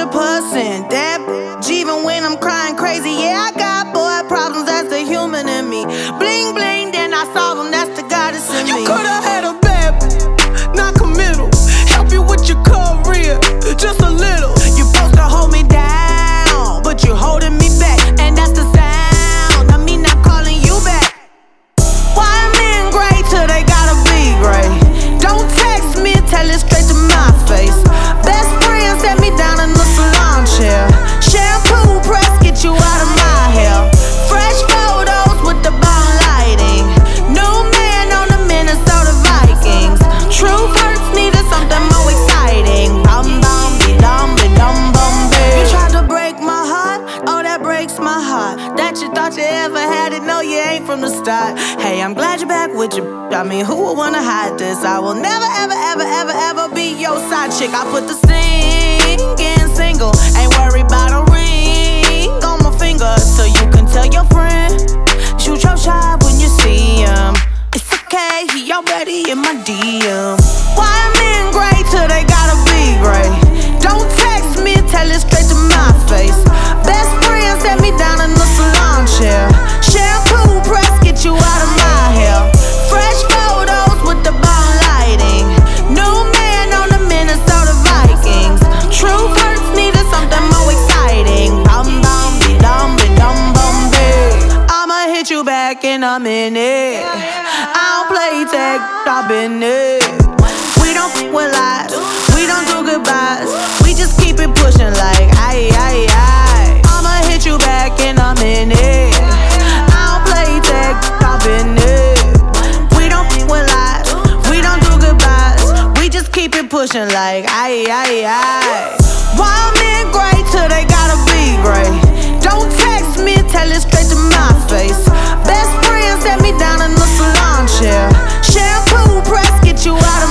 100%. That bitch, even when I'm crying crazy, yeah, I got boy problems, that's the human in me. Bling bling, then I solve them, that's the goddess in me. You could've had a bad not committal. Help you with your career, just a little. You supposed to hold me down, but you holding me back, and that's the sound of me not calling you back. Why men great till they gotta be great? Don't text me, tell it straight to my face. Best friend set me down in the salon chair. Shampoo press, get you out of my hair. Fresh photos with the bomb lighting. New man on the Minnesota Vikings. True first needed something more exciting. Bum bum be dum bum be. You tried to break my heart, oh that breaks my heart. That you thought you ever had it, no you ain't from the start. Hey, I'm glad you're back with your I mean, who would wanna hide this? I will never ever ever ever ever be your side chick. I put the singing single, ain't worried about a ring on my finger, so you can tell your friend shoot your shot when you see him. It's okay, he already in my DM. Why men great till they gotta be great? Don't text me, tell it straight to my face. Best friend set me down in the salon chair. Shampoo press, get you out of my hair. Fresh photos with the bomb lighting. New man on the Minnesota Vikings. True first needed something more exciting. Bum bum be dum bum be. I'ma hit you back in a minute. I don't play tag, I've been it. We don't f with lies, we don't do goodbyes. We just keep it pushing like aye aye aye. I'ma hit you back in a minute. I don't play tag, I've been it. We don't f with lies, we don't do goodbyes. We just keep it pushing like aye aye aye. Why men great till they gotta be great? Don't text me, tell it straight to my face. Best friend set me down in the salon chair. Shampoo press, get you out of